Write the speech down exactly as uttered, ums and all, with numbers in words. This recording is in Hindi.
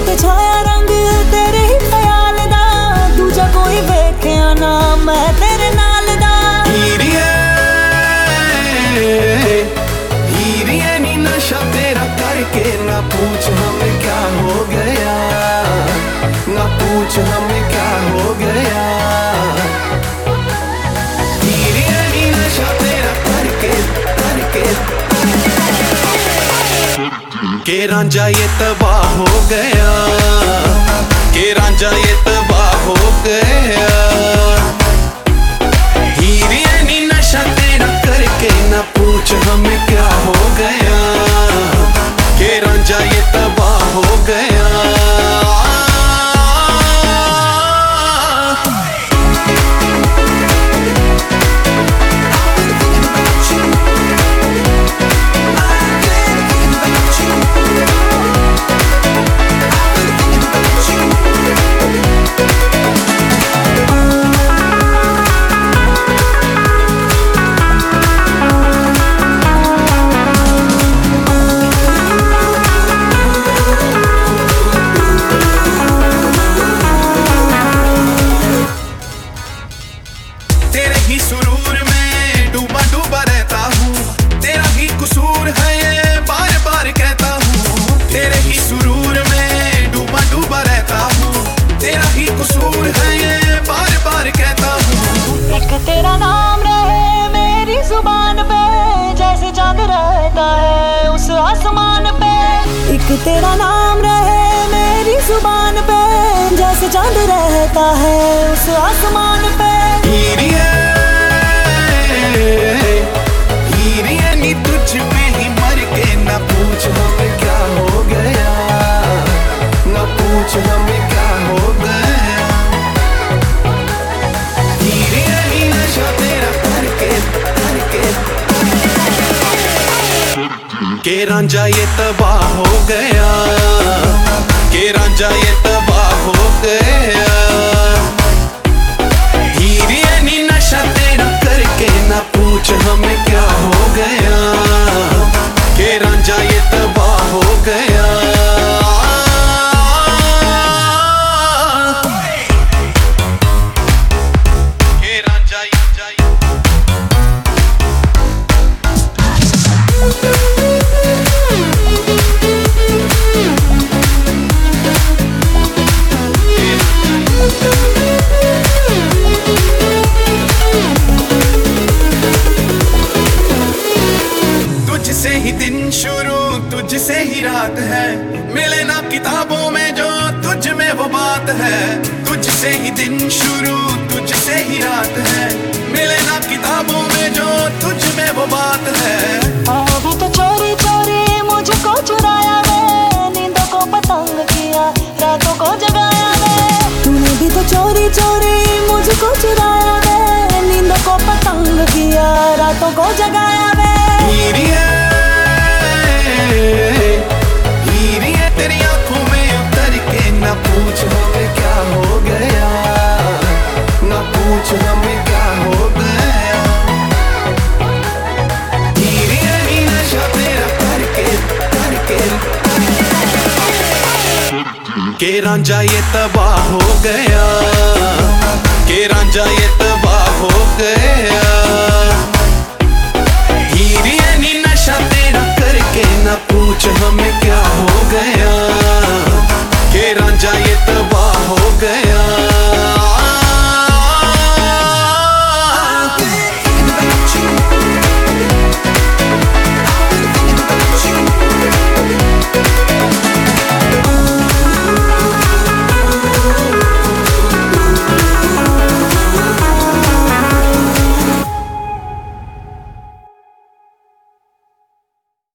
ते छाया रंग तेरे ही ख्याल दा, दूजा कोई वेख्या ना मैं तेरे नाल दा। हीरिए हीरिए नी नशा तेरा करके ना पूछ हमें क्या हो गया, ना पूछ हमें क्या हो गया। हीरिए नी नशा तेरा करके करके के रांझा ये तबाह हो गया, के रांझा ये तबाह हो गया। हीरिए नी नशा तेरा करके ना पूछ हमें क्या हो गया, के रांझा ये तबाह हो गया। तेरे ही सुरूर में डूबा डूबा रहता हूँ, तेरा ही कसूर है ये बार बार कहता हूँ। तेरे ही सुरूर में डूबा डूबा रहता हूँ, तेरा ही कसूर है ये बार बार कहता हूँ। एक तेरा नाम रहे मेरी जुबान पे, जैसे चांद रहता है उस आसमान पे। एक तेरा नाम रहे मेरी जुबान पे, जैसे चांद रहता है उस आसमान पे। हीरिए हीरिए नी तुझ पे ही मर के ना पूछ हमें क्या हो गया, ना पूछ हमें क्या हो गया। हीरिए नी नशा तेरा करके करके के रांझा ये तबाह हो गया, के रांझा ये तबाह हो गया। हीरिए नी नशा तेरा करके ना पूछ हमें क्या हो गया, के रांझा ये तबाह हो गया। के रांझा ये तुझसे ही दिन शुरू तुझसे ही रात है, मिले ना किताबों में जो तुझ में वो बात है। तुझसे ही दिन शुरू तुझसे ही रात है, मिले ना किताबों में जो तुझ में वो बात है। अभी तो चोरी चोरी मुझको चुराया वे, नींदों को पतंग किया रातों को जगाया वे। तूने भी तो चोरी चोरी मुझको चुराया वे, नींदों को पतंग किया रातों को जगाया वे। हीरिए हीरिए तेरी आंखों में उतर के ना पूछ हमें क्या हो गया, ना पूछ हमें क्या हो गया। हीरिए नी नशा तेरा करके करके के रांझा ये तबाह हो गया, के रांझा ये तबाह हो गया। हीरिए नी नशा तेरा करके ना पूछ हमें